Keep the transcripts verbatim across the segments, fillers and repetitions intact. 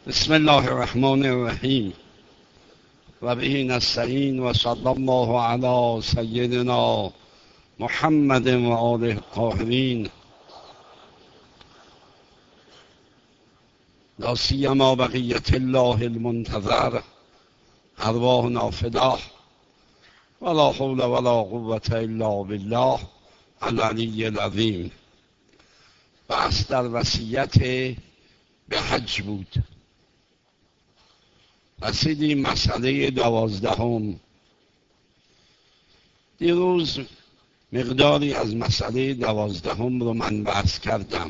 بسم الله الرحمن الرحیم و به نستعین و صلی الله علی سیدنا محمد و آله الطاهرین لا سیما بقیة الله المنتظر ارواحنا فداه ولا حول ولا قوة الا بالله العلی العظیم. بحث در وصیت به حج بود. رسیدیم مسئله دوازدهم. دیروز مقداری از مسئله دوازدهم رو من بحث کردم،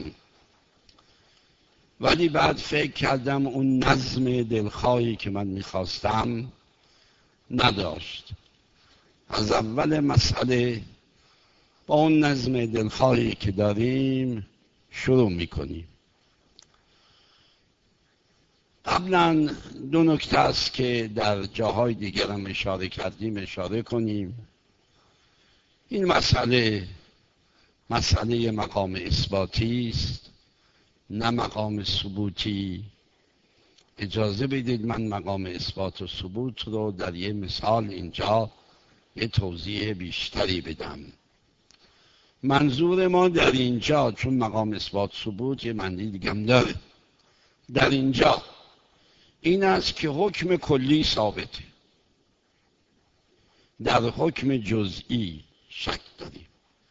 ولی بعد فکر کردم اون نظم دلخواهی که من میخواستم نداشت. از اول مسئله با اون نظم دلخواهی که داریم شروع میکنیم. قبلا دو نکته است که در جاهای دیگر هم اشاره کردیم اشاره کنیم. این مسئله مسئله مقام اثباتی است، نه مقام ثبوتی. اجازه بدید من مقام اثبات و ثبوت رو در یه مثال اینجا یه توضیح بیشتری بدم. منظور ما در اینجا، چون مقام اثبات ثبوت یه معنی دیگه هم داره، در اینجا این است که حکم کلی ثابته، در حکم جزئی شک داریم.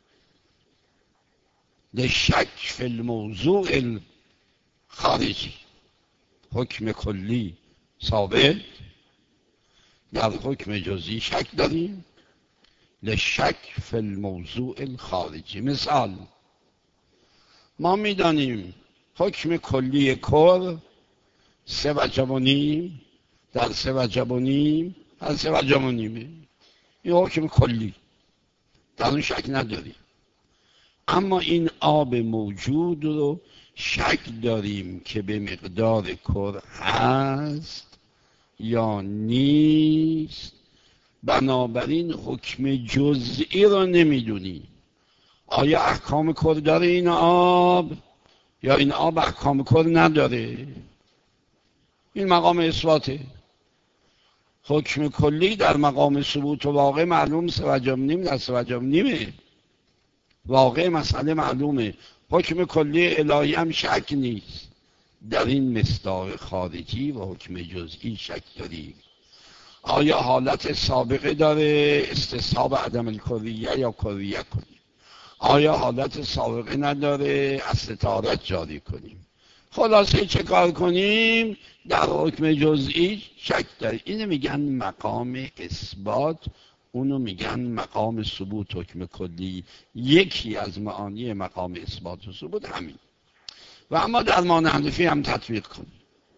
ده شک فی الموضوع الخارجی، حکم کلی ثابت، در حکم جزئی شک داریم. لشک فی الموضوع الخارجی. مثال، ما میدانیم حکم کلی کر سه وجب و نیم در سه وجب و نیم در سه وجب و نیمه. این حکم کلی، در اون شک نداریم. اما این آب موجود رو شک داریم که به مقدار کر هست یا نیست، بنابراین حکم جزئی رو نمیدونیم. آیا احکام کر داره این آب یا این آب احکام کر نداره؟ این مقام اثباته. حکم کلی در مقام ثبوت و واقع معلوم سه وجب نیم در سه وجب نیمه. واقع مسئله معلومه. حکم کلی الهی هم شک نیست. در این مصداق خارجی و حکم جزئی شک داریم. آیا حالت سابقه داره استصحاب عدم الکلیه یا کلیه کنیم؟ آیا حالت سابقه نداره استطارت جاری کنیم؟ خلاصه چه کار کنیم؟ در حکم جزئی شک داریم. اینو میگن مقام اثبات، اونو میگن مقام ثبوت. حکم کلی یکی از معانی مقام اثبات و ثبوت همین. و اما در مان حنفی هم تطبیق کنیم.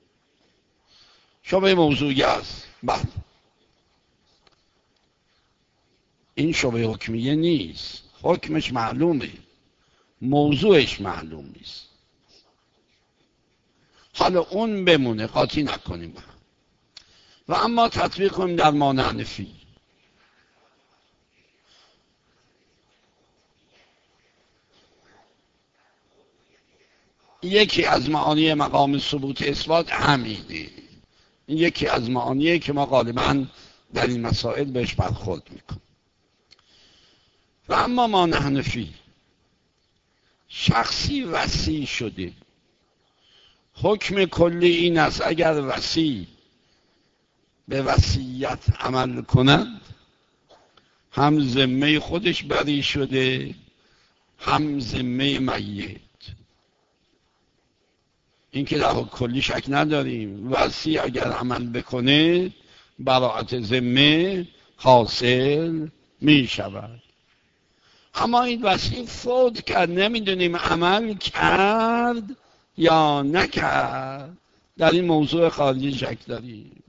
شبه موضوعی است. بله، این شبه حکمیه نیست، حکمش معلومه، موضوعش معلوم نیست. حالا اون بمونه، قاطی نکنیم. و اما تطبیق کنیم در مان حنفی. یکی از معانی مقام ثبوت اثبات همینه. این یکی از معانیه که ما غالبا در این مسائل بهش برخورد میکنیم. و اما مان حنفی، شخصی وصی شده، حکم کلی این است اگر وصی به وصیت عمل کند هم ذمه خودش بری شده هم ذمه میت. این که در حکم کلی شک نداریم. وصی اگر عمل بکنه براءت ذمه حاصل می شود. اما این وصی فوت کرد، نمیدونیم عمل کرد یا نکرد. در این موضوع خارجی شک داریم.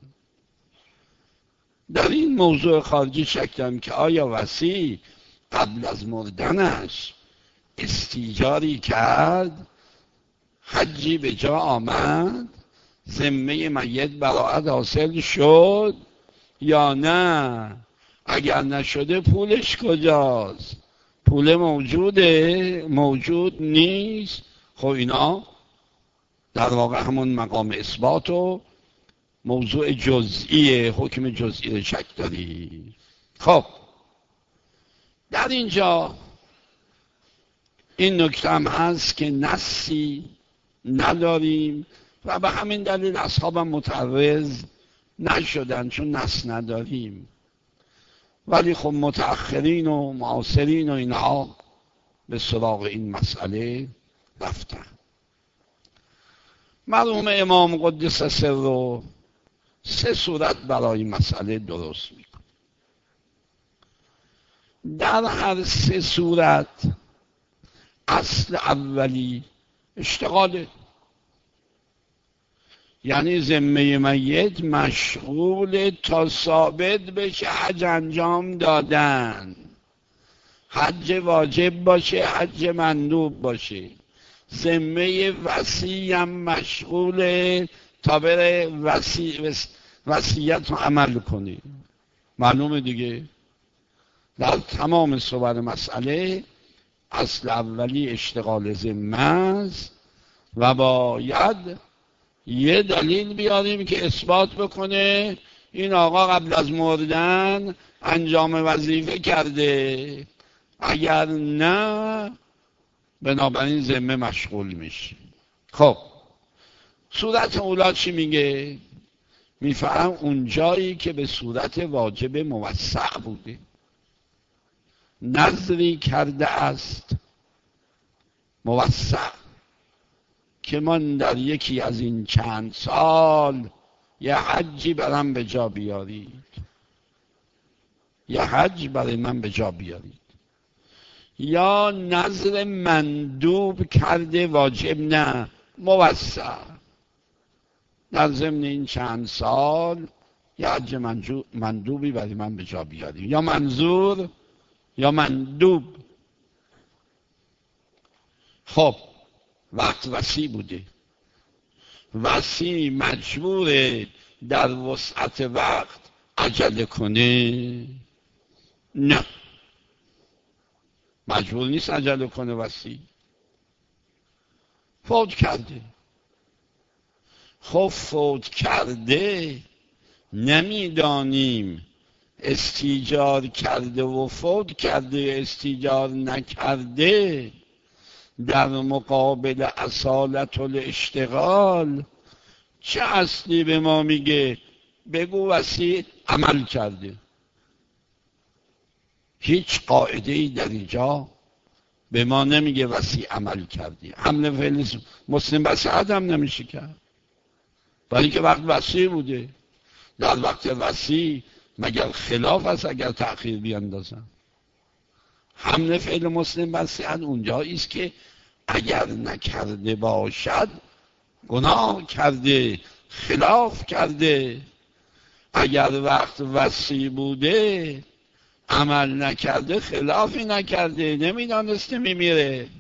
در این موضوع خارجی شک داریم که آیا وصی قبل از مردنش استیجاری کرد، حجی به جا آمد، ذمه میت براءت حاصل شد یا نه؟ اگر نشده پولش کجاست؟ پول موجوده؟ موجود نیست؟ خب اینا در واقع همون مقام اثبات و موضوع جزئی، حکم جزئی شک داری. خب در اینجا این نکته هم هست که نصی نداریم و به همین دلیل اصحابم متعرض نشدن، چون نص نداریم. ولی خب متأخرین و معاصرین و اینها به سراغ این مسئله رفتن. مرحوم امام قدس سره سه صورت برای مسئله درست میکنه. در هر سه صورت اصل اولی اشتغاله، یعنی ذمه میت مشغول تا ثابت بشه حج انجام دادن، حج واجب باشه، حج مندوب باشه. ذمه وصی هم مشغوله تا بره وصی وصیت رو عمل کنه. معلومه دیگه در تمام صور مسئله اصل اولی اشتغال ذمه است و باید یه دلیل بیاریم که اثبات بکنه این آقا قبل از مردن انجام وظیفه کرده، اگر نه بنابراین ذمه مشغول میشه. خب صورت اولا چی میگه؟ میفهم اون جایی که به صورت واجب موسع بوده، نظری کرده است موسع که من در یکی از این چند سال یه حجی برم به جا بیارید، یه حج برای من به جا بیارید. یا نظر مندوب کرده واجب نه، موسع، در ضمن این چند سال یه حج مندوبی برای من به جا بیارید، یا منظور یا مندوب. خب وقت وسیع بوده، وسیع مجبوره در وسعت وقت عجله کنه؟ نه، مجبور نیست عجله کنه. وسیع فوت کرده. خب فوت کرده نمیدانیم استیجار کرده و فوت کرده، استیجار نکرده، در مقابل اصالت الاشتغال چه اصلی به ما میگه؟ بگو وصی عمل کرده. هیچ قاعده ای در اینجا به ما نمیگه وصی عمل کردی. حمل فعل مسلم بسیع هم نمیشه کرد، ولی که وقت وصی بوده. در وقت وصی مگر خلاف است اگر تأخیر بیاندازن؟ حمل فعل مسلم بسیع اونجایی است که اگر نکرده باشد گناه کرده، خلاف کرده. اگر وقت وصی بوده عمل نکرده، خلافی نکرده، نمیدانسته میمیره.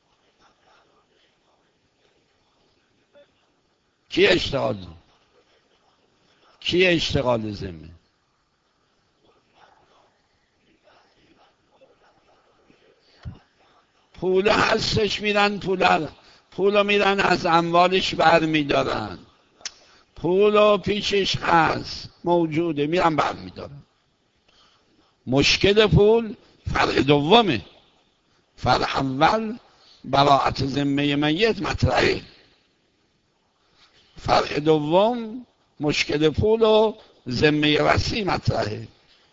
کی اشتغال کی اشتغال ذمه؟ پول هستش میرن پول پولو میرن از اموالش بر میدارن، پولو پیشش هست موجوده میرن بر میدارن. مشکل پول فرع دومه. فرع اول براءت ذمه میت مطرحه، فرع دوم مشکل پول و ذمه وصی مطرحه.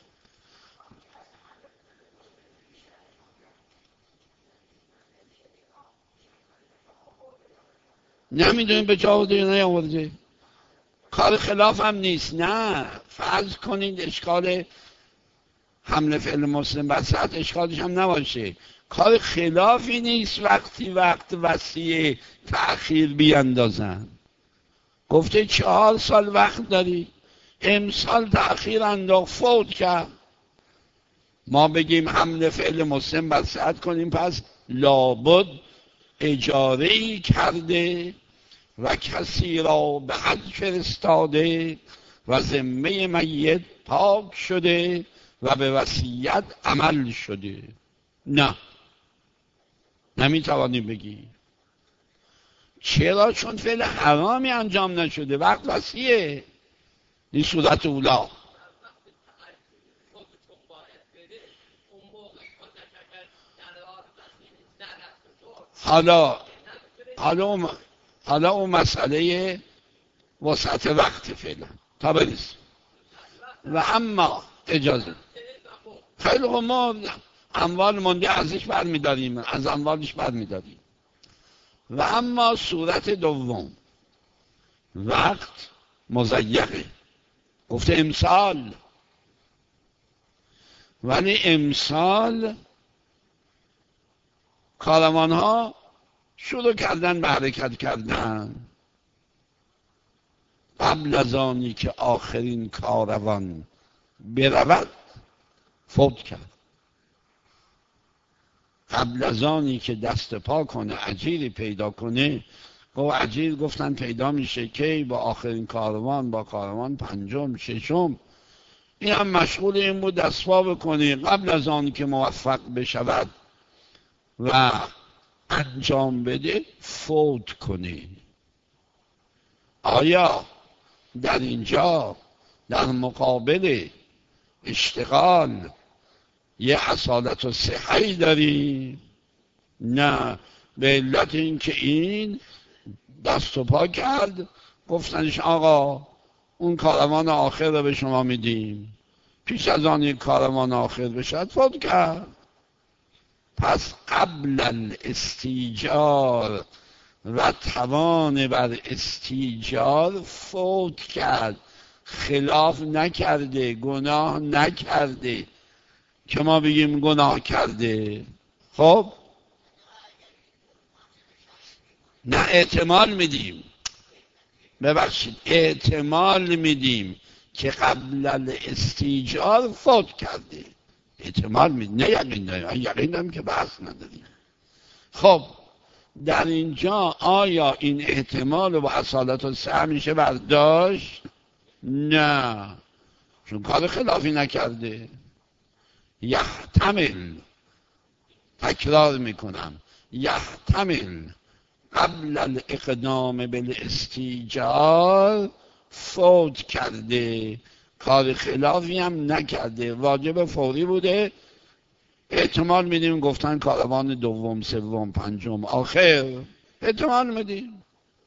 نمیدونیم به جا آورده یا نیاورده، کار خلاف هم نیست. نه، فرض کنید اشکال حمل فعل مسلم بسط اشکالش هم نباشه، کار خلافی نیست وقتی وقت وصیه تأخیر بیاندازن. گفته چهار سال وقت داری، امسال تأخیر انداخت، فوت کرد. ما بگیم حمل فعل مسلم بسط کنیم، پس لابد اجاره‌ای کرده و کسی را به حج فرستاده و ذمه میت پاک شده و به وصیت عمل شده. نه، نمیتوانی بگی. چرا؟ چون فعل حرامی انجام نشده، وقت وسیعه. این صورت اولا. حالا حالا اون حالا اون مسئله وسعت وقت فعلا تا برسیم. و اما اجازه خیلی خوب، ما اموال مونده ازش برمیداریم، از اموالش برمیداریم. و اما صورت دوم، وقت مضیقه، گفته امسال، ولی امسال کاروان ها شروع کردن به حرکت کردن قبل از آنی که آخرین کاروان برود فوت کرد. قبل از آنی که دست پا کنه اجیری پیدا کنه، گفت اجیر گفتن پیدا میشه کی؟ با آخرین کاروان، با کاروان پنجم ششم. این هم مشغول این بود دست پا بکنه قبل از آنی که موفق بشود و انجام بده فوت کنه. آیا در اینجا در مقابل اشتغال یه اصالت و صحی داریم؟ نه، به علت این که این دست و پا کرد، گفتنش آقا اون کاروان آخر رو به شما میدیم، پیش از آن یک کاروان آخر بشد فوت کرد. پس قبل الاستیجار و توان بر استیجار فوت کرد، خلاف نکرده، گناه نکرده که ما بگیم گناه کرده. خب نه، احتمال میدیم، ببخشید احتمال میدیم که قبل الاستیجار فوت کرده، احتمال میدیم، نه یقین داریم. یقین داریم که بحث نداریم. خب در اینجا آیا این احتمال با اصالت و سه میشه برداشت؟ نه، چون کار خلافی نکرده. یحتمل، تکرار میکنم، یحتمل قبل الاقدام بالاستیجار فوت کرده، کار خلافی هم نکرده، واجب فوری بوده. احتمال میدیم گفتن کاروان دوم سوم پنجم آخر، احتمال میدیم.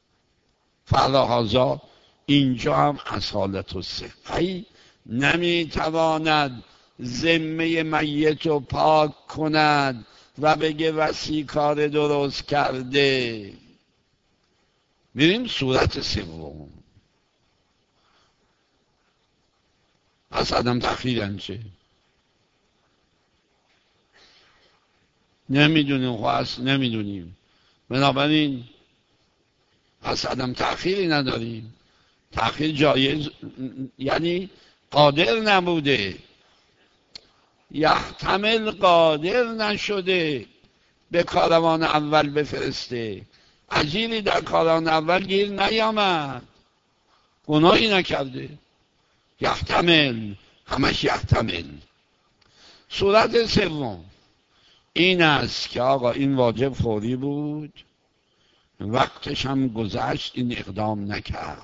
فلهذا اینجا هم اصالت و صحی نمیتواند ذمه میت رو پاک کند و بگه وسی کار درست کرده. میریم صورت سوم. پس عدم تأخیر انچه نمیدونیم، خواست نمیدونیم، بنابراین پس عدم تأخیری نداریم. تأخیر جایز یعنی قادر نبوده، یحتمل قادر نشده به کاروان اول بفرسته، اجیری در کاروان اول گیر نیامد، گناهی نکرده. یحتمل، همش یحتمل. صورت سوم این است که آقا این واجب فوری بود، وقتش هم گذشت، این اقدام نکرد.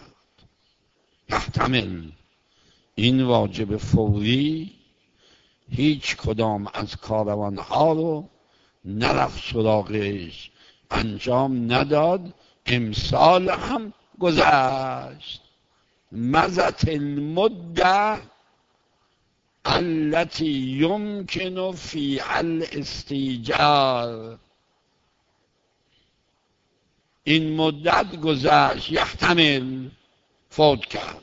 یحتمل این واجب فوری هیچ کدام از کاروان ها رو نرفت سراغش، انجام نداد، امسال هم گذشت. مضت المده التي يمكن فيها الاستیجار، این مدت گذشت، یحتمل فوت کرد.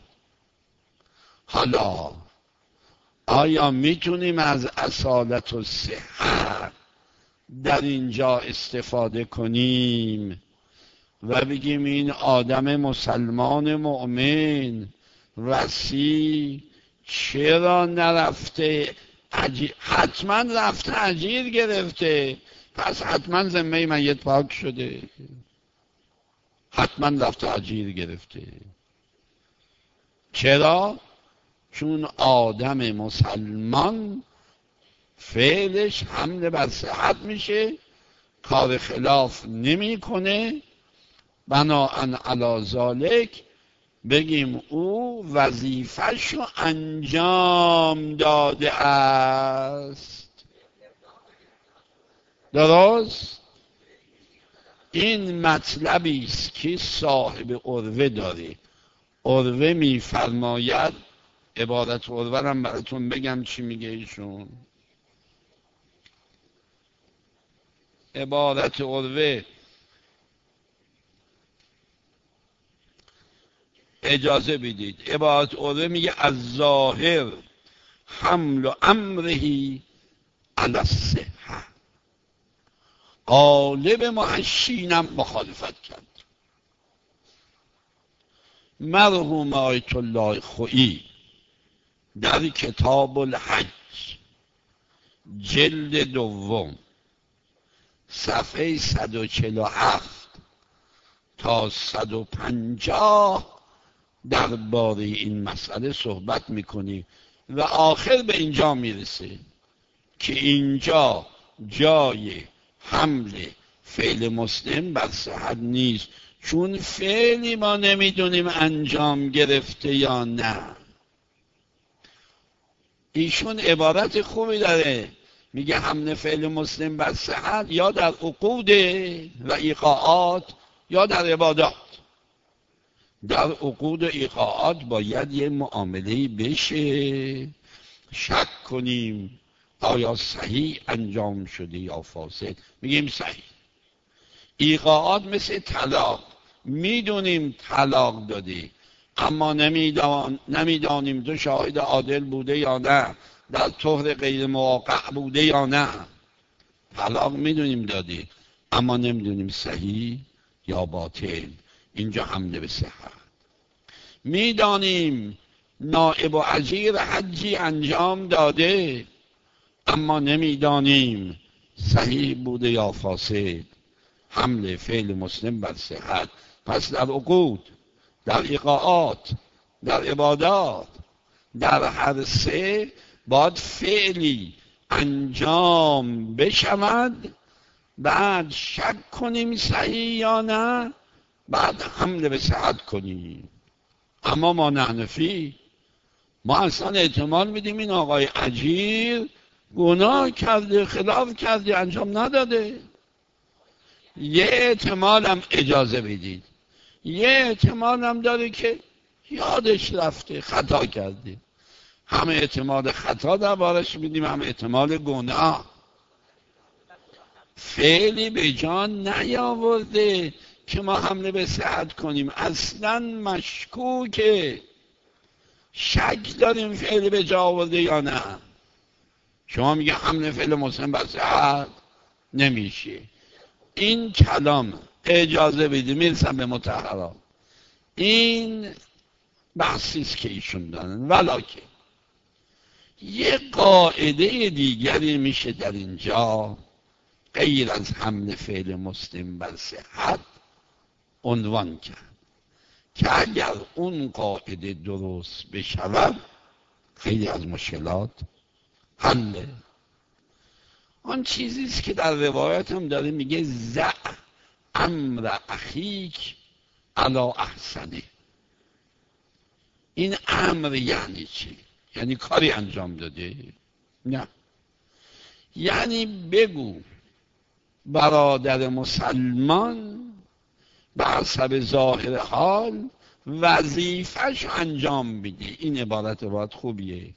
حالا آیا میتونیم از اصالت و صحت در اینجا استفاده کنیم و بگیم این آدم مسلمان مؤمن وسی چرا نرفته اجیر؟ حتما رفته اجیر گرفته، پس حتما ذمه میت پاک شده، حتما رفته اجیر گرفته. چرا؟ چون آدم مسلمان فعلش حمل بر صحت میشه، کار خلاف نمیکنه، بناءً علی ذالک بگیم او وظیفه‌شو انجام داده است. درست؟ این مطلبی است که صاحب عروه داره. عروه میفرماید، عبارت عروه رو براتون بگم چی میگه ایشون. عبارت عروه اجازه بدید، عبارت عروه میگه از ظاهر حمل و امرهی علی الصحه، غالب محشینم مخالفت کرد. مرحوم آیت الله خویی در کتاب الحج جلد دوم صفحه صد و چهل و هفت تا صد و پنجاه درباره این مسئله صحبت میکنی و آخر به اینجا میرسه که اینجا جای حمل فعل مسلم بر صحت نیست، چون فعلی ما نمیدونیم انجام گرفته یا نه. ایشون عبارت خوبی داره، میگه حمل فعل مسلم بر صحت یا در عقود و ایقاعات یا در عبادات. در عقود و ایقاعات باید یه معامله‌ای بشه، شک کنیم آیا صحیح انجام شده یا فاسد، میگیم صحیح. ایقاعات مثل طلاق، میدونیم طلاق دادی اما نمیدان نمیدانیم تو شاهد عادل بوده یا نه، در طهر غیر موقع بوده یا نه. طلاق میدونیم دادی اما نمیدونیم صحیح یا باطل، اینجا حمله به صحت. میدانیم نائب و اجیر حجی انجام داده اما نمیدانیم صحیح بوده یا فاسد، حمل فعل مسلم بر صحت. پس در عقود، در ایقاعات، در عبادات، در هر سه باید فعلی انجام بشود، بعد شک کنیم صحیح یا نه، بعد حمله به صحت کنیم. اما ما نحنفی، ما اصلا احتمال میدیم این آقای اجیر گناه کرده، خلاف کرده، انجام نداده. یه احتمال هم اجازه بدید، یه احتمال هم داره که یادش رفته، خطا کرده. همه احتمال خطا در بارش میدیم، هم احتمال گناه. فعلی به جان نیاورده که ما حمله به صحت کنیم، اصلا مشکوکه، شک داریم فعلی به جا آورده یا نه. شما میگه حمله فعل مسلم بر صحت نمیشه. این کلام اجازه بدید میرسم به مطهرات، این بحثیست که ایشون دارن. ولیکن یه قاعده دیگری میشه در اینجا غیر از حمل فعل مسلم بر صحت عنوان کرد که اگر اون قاعده درست بشود خیلی از مشکلات حله. آن چیزیست که در روایت هم داره میگه زع امر اخیک علی احسنه. این امر یعنی چی؟ یعنی کاری انجام داده؟ نه، یعنی بگو برادر مسلمان به حسب ظاهر حال وظیفه‌ش انجام میده. این عبارت عبارت خوبیه.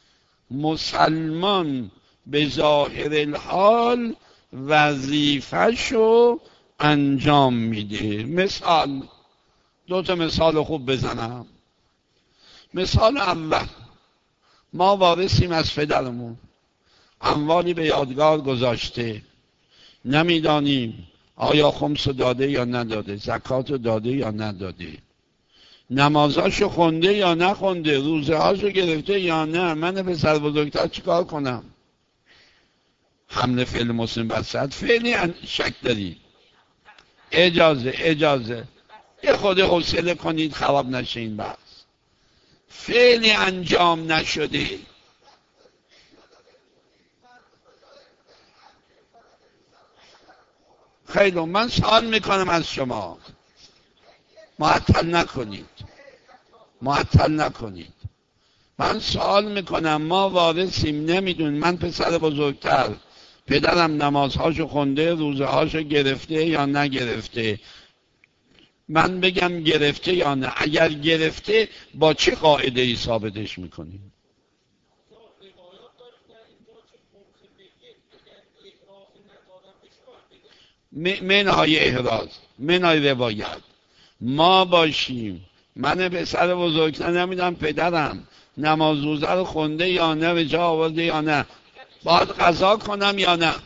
مسلمان به ظاهر الحال وظیفه‌شو انجام میده. مثال، دو تا مثال خوب بزنم. مثال اول، ما وارثیم از پدرمون، اموالی به یادگار گذاشته، نمیدانیم آیا خمس داده یا نداده، زکات داده یا نداده، نمازاشو خونده یا نخونده، روزه هاشو گرفته یا نه. من پسر بزرگتر چیکار کنم؟ حمله فعل مسلم بر صحت فعلی شک دارید؟ اجازه اجازه یه خود حوصله کنید خراب نشه این بحث. فعلی انجام نشده، خیلی من سوال میکنم از شما، معطل نکنید، معطل نکنید. من سوال میکنم، ما وارثیم، نمیدون. من پسر بزرگتر، پدرم نمازهاشو خونده، روزه هاشو گرفته یا نگرفته، من بگم گرفته یا نه؟ اگر گرفته با چه قاعده ای ثابتش میکنیم؟ منهای احراز، منهای روایت. ما باشیم، من پسر بزرگتر، نمیدونم پدرم نماز روزه رو خونده یا نه، به جا آورده یا نه، باید قضا کنم یا نه؟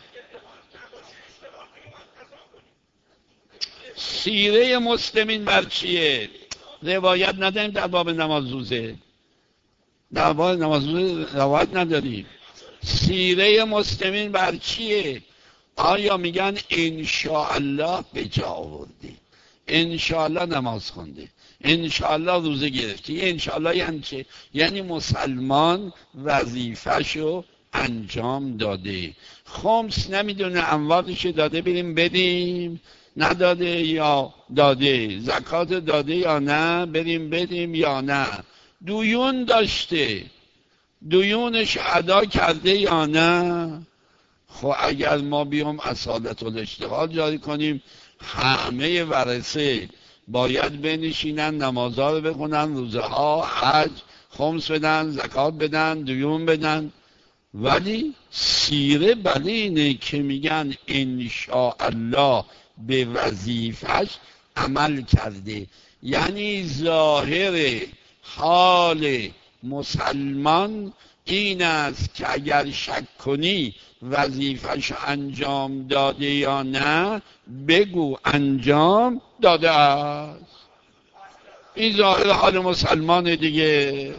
سیره مسلمین بر چیه؟ روایت نداریم در باب نماز روزه، در باب نماز روزه روایت نداریم. سیره مسلمین بر چیه؟ آیا میگن انشاءالله به جا آورده، انشاءالله نماز خونده، انشاءالله روزه گرفتی؟ انشاءالله یعنی چه؟ یعنی مسلمان وظیفه‌شو انجام داده. خمس نمیدونه اموالش داده بریم بدیم، نداده یا داده. زکات داده یا نه، بریم بدیم یا نه. دیون داشته، دیونش ادا کرده یا نه. خب اگر ما بیام اصالت الاشتغال جاری کنیم، همه ورثه باید بنشینن، نمازها رو بخونن، روزه ها، حج، خمس بدن، زکات بدن، دیون بدن. ولی سیره بله اینه که میگن انشاءالله به وظیفش عمل کرده. یعنی ظاهر حال مسلمان این است که اگر شک کنی وظیفش انجام داده یا نه، بگو انجام داده است. این ظاهر حال مسلمان دیگه.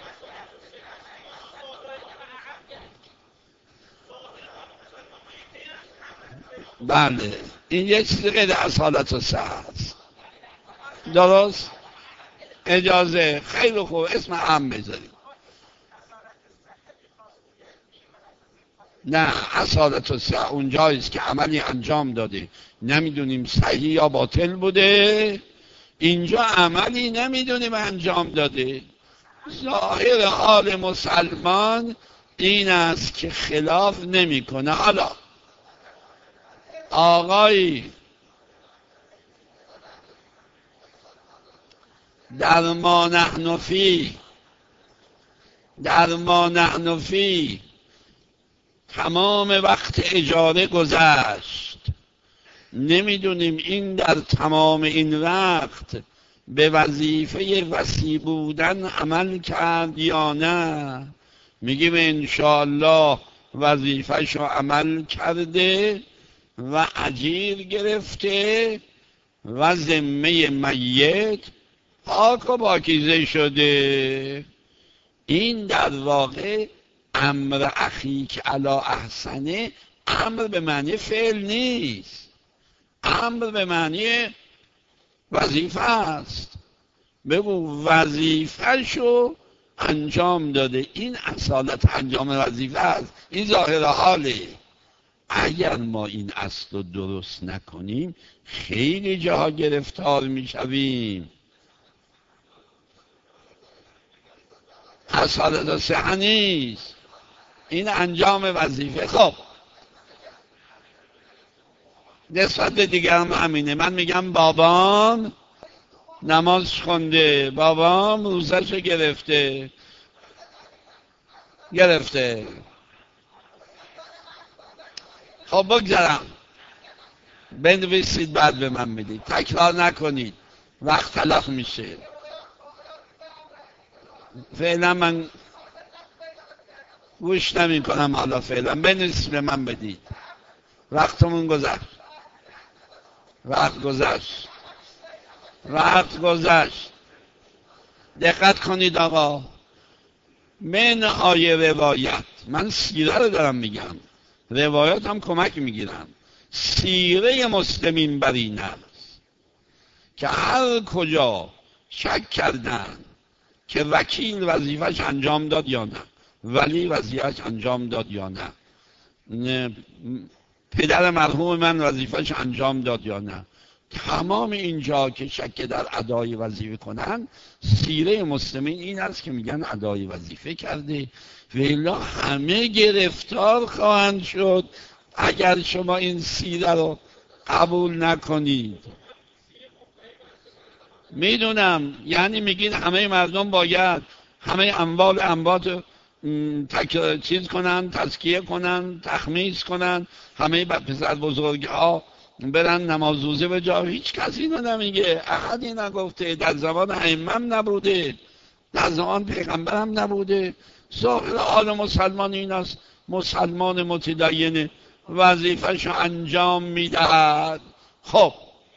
بله، این یک چیز غیر از حالت و سه هست. درست؟ اجازه، خیلی خوب، اسم هم بذاریم. نه، اصالت و سه اونجاییست که عملی انجام داده، نمیدونیم صحیح یا باطل بوده. اینجا عملی نمیدونیم انجام داده. ظاهر حال مسلمان این است که خلاف نمیکنه. حالا آقایی در ما نحن فی، در ما نحن فی تمام وقت اجاره گذشت، نمیدونیم این در تمام این وقت به وظیفه وصی بودن عمل کرد یا نه. میگیم انشاءالله وظیفه‌شو عمل کرده و اجیر گرفته و ذمه میت پاک و پاکیزه شده. این در واقع امر اخیک علی احسنه، امر به معنی فعل نیست، امر به معنی وظیفه است. بگو وظیفه‌شو انجام داده. این اصالت انجام وظیفه است، این ظاهر حاله. اگر ما این اصل رو درست نکنیم خیلی جاها گرفتار میشویم. اصالت صحه نیست، این انجام وظیفه. خب نسبت به دیگر هم همینه. من میگم بابام نماز خونده، بابام روزش گرفته گرفته خب بگذارم، بنویسید بعد به من میدید، تکرار نکنید، وقت تلف میشه. فعلا من گوش نمی کنم. حالا فعلا بنویسید به من بدید. وقتمون گذشت، وقت گذشت، وقت گذشت. دقت کنید آقا، من آیه روایت، من سیره رو دارم میگم، روایات هم کمک میگیرم. سیره مسلمین بر این است که هر کجا شک کردن که وکیل وظیفش انجام داد یا نه، ولی وظیفش انجام داد یا نه، نه پدر مرحوم من وظیفش انجام داد یا نه، تمام اینجا که شک در ادای وظیفه کنن، سیره مسلمین این است که میگن ادای وظیفه کرده و الا همه گرفتار خواهند شد اگر شما این سیره رو قبول نکنید. میدونم یعنی میگید همه مردم باید همه اموال انبات تک... چیز کنن، تزکیه کنن، تخمیس کنن، همه پسر بزرگ ها برن نمازوزه به جا. هیچ کسی اینو نمیگه، احدی نگفته، در زمان ائمه نبوده، در زمان پیغمبر هم نبوده. ظاهر حال مسلمان این است مسلمان متدین وظیفه‌شو انجام میدهد. خب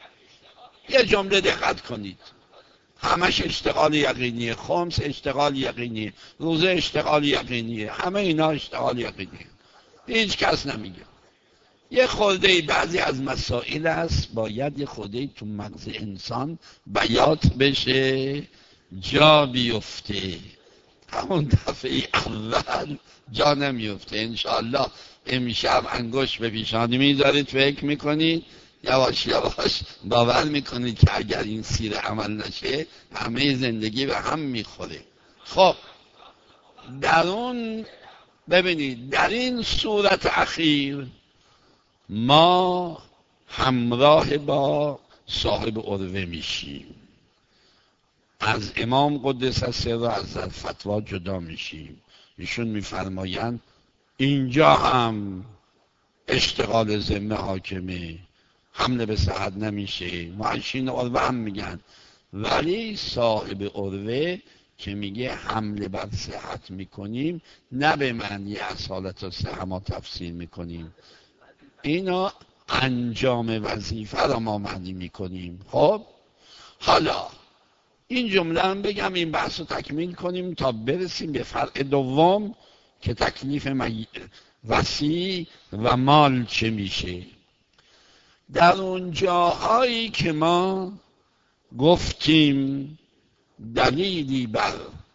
یه جمله دقت کنید، همش اشتغال یقینیه، خمس اشتغال یقینیه، روزه اشتغال یقینیه، همه اینا اشتغال یقینیه، هیچ کس نمیگه. یه خورده بعضی از مسائل است باید یه خورده تو مغز انسان بیات بشه، جا بیفته. همون دفعه اول جا نمیفته. انشاءالله امشب انگشت به پیشانی میذارید، فکر میکنید، یواش یواش باور میکنید که اگر این سیر عمل نشه همه زندگی به هم میخوره. خب در اون ببینید، در این صورت اخیر ما همراه با صاحب عروه میشیم، از امام قدس سره از فتوا جدا میشیم. ایشون میفرمایند اینجا هم اشتغال ذمه حاکمه، حمله به صحت نمیشه، معشین عروه هم میگن، ولی صاحب عروه که میگه حمله بر صحت میکنیم نه به معنی اصالت و صحت ما تفسیر میکنیم، اینا انجام وظیفه را ما معنی میکنیم. خب حالا این جمله هم بگم، این بحث رو تکمیل کنیم تا برسیم به فرع دوم که تکلیف وسیع و مال چه میشه. در اون جاهایی که ما گفتیم دلیلی بر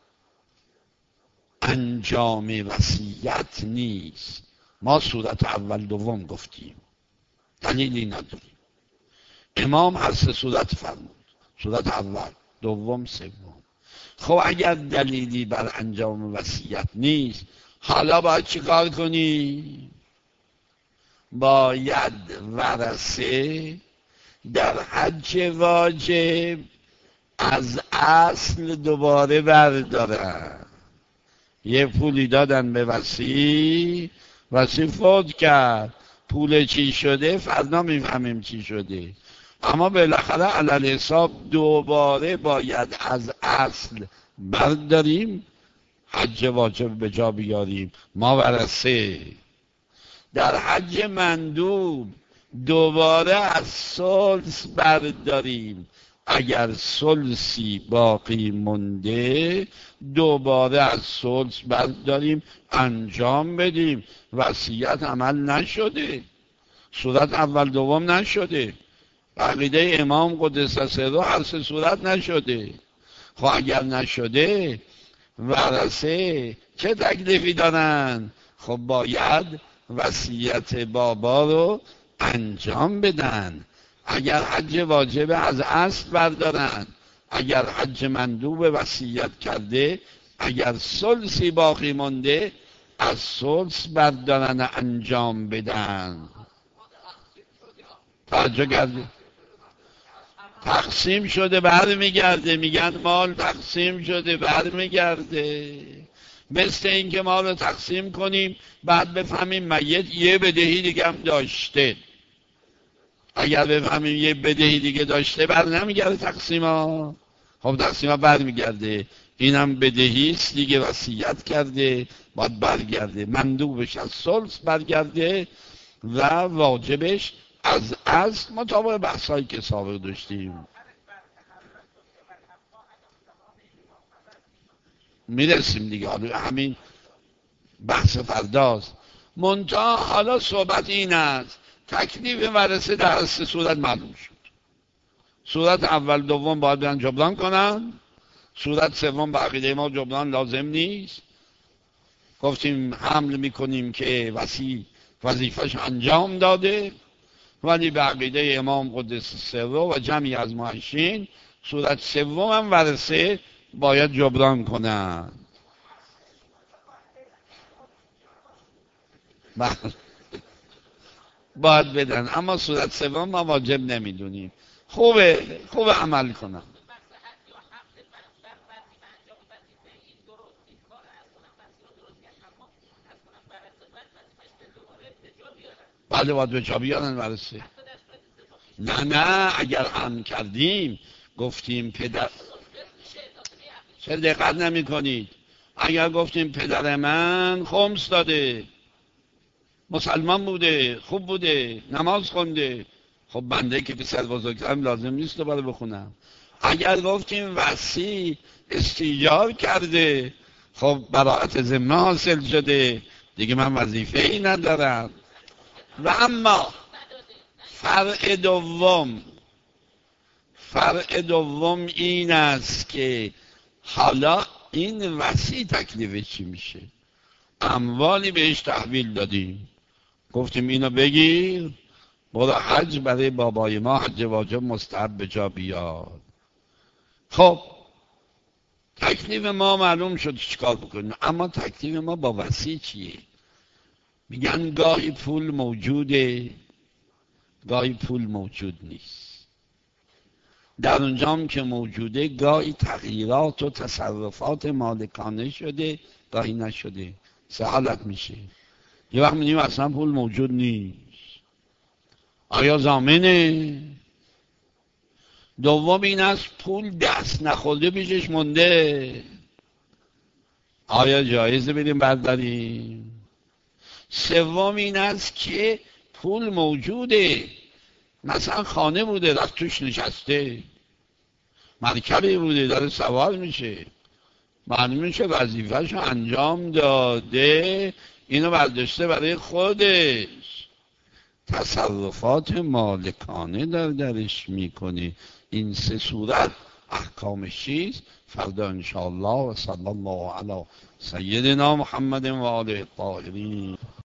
انجام وصیت نیست، ما صورت اول دوم گفتیم دلیلی نداریم. امام هر سه صورت فرمود، صورت اول، دوم، سوم. خب اگر دلیلی بر انجام وصیت نیست، حالا باید چی کار کنی؟ باید ورثه در حج واجب از اصل دوباره بردارن. یه پولی دادن به وصی، وصی فوت کرد، پول چی شده فردا میفهمیم چی شده، اما بالاخره علل حساب دوباره باید از اصل برداریم، حج واجب به جا بیاریم. ما ورثه در حج مندوب دوباره از ثلث برداریم، اگر ثلثی باقی مونده دوباره از ثلث برداریم انجام بدیم. وصیت عمل نشده، صورت اول دوم نشده، عقیده امام قدس سره هر سه صورت نشده. خب اگر نشده ورثه چه تکلیفی دارن؟ خب باید وصیت بابا رو انجام بدن. اگر حج واجب از اصل بردارن، اگر حج مندوب وصیت کرده، اگر ثلثی باقی مونده از ثلث بردارن انجام بدن. توجه کردی؟ تقسیم شده برمیگرده، میگن مال تقسیم شده برمیگرده. مثل این که مال رو تقسیم کنیم بعد بفهمیم میت یه بدهی دیگه هم داشته، اگر بفهمیم یه بدهی دیگه داشته بر نمیگرده تقسیم ها. خب تقسیم ها برمیگرده، اینم بدهی است دیگه، وصیت کرده باید برگرده، مندوبش از ثلث برگرده و واجبش از اصل، مطابق بحثایی که سابق داشتیم. میرسیم دیگه، حالا همین بحث فرداست. منتها حالا صحبت این است تکلیف ورثه در سه صورت معلوم شد. صورت اول دوم باید برن جبران کنن، صورت سوم به عقیده ما جبران لازم نیست. گفتیم حمل میکنیم که وصی وظیفه‌اش انجام داده، ولی به عقیده امام قدس سره و جمعی از محشین صورت سوم هم ورثه باید جبران کنن. باید بدن، اما صورت سوم ما واجب نمیدونیم. خوبه خوبه عمل کنم. بله باید به جا بیارن ورثه. نه نه اگر هم کردیم گفتیم پدر، چه دقت نمی کنید، اگر گفتیم پدر من خمس داده، مسلمان بوده، خوب بوده، نماز خونده، خب بنده که پسر بزرگترم لازم نیست دوباره بخونم. اگر گفتیم وصی استیجار کرده، خب براءت ذمه حاصل شده، دیگه من وظیفه ای ندارم. و اما فرع دوم، فرع دوم این است که حالا این وصی تکلیف چی میشه؟ اموالی بهش تحویل دادیم، گفتیم اینو بگیر برو حج برای بابای ما، حج واجب مستحب به جا بیار. خب تکلیف ما معلوم شد چیکار بکنیم، اما تکلیف ما با وصی چیه؟ میگن گاهی پول موجوده، گاهی پول موجود نیست. در اونجام که موجوده گاهی تغییرات و تصرفات مالکانه شده، گاهی نشده. سه حالت میشه. یه وقت میگیم اصلا پول موجود نیست، آیا ضامنه؟ دوم این است پول دست نخورده پیشش مونده، آیا جایزه بریم برداریم؟ سوم این است که پول موجوده، مثلا خانه بوده رفت توش نشسته، مرکبی بوده داره سوار میشه، معلوم میشه وظیفه‌ش رو انجام داده، اینو برداشته برای خودش، تصرفات مالکانه در درش میکنه. این سه صورت احکامش چیست؟ فردا انشاءالله. و صلی الله علی سیدنا محمد و آله الطاهرین.